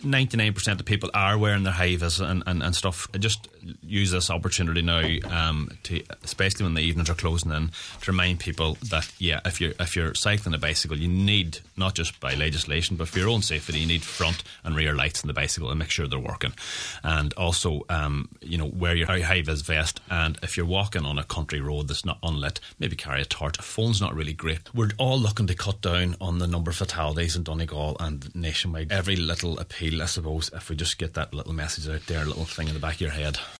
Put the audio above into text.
99% of people are wearing their high vis and stuff. I just use this opportunity now, to, especially when the evenings are closing in, to remind people that if you're cycling a bicycle, you need, not just by legislation but for your own safety, you need front and rear lights on the bicycle and make sure they're working. And also, wear your high vis vest. And if you're walking on a country road that's not unlit, maybe carry a torch. A phone's not really great. We're all looking to cut down on the number of fatalities in Donegal and nationwide. Every little appeal, I suppose, if we just get that little message out there, a little thing in the back of your head.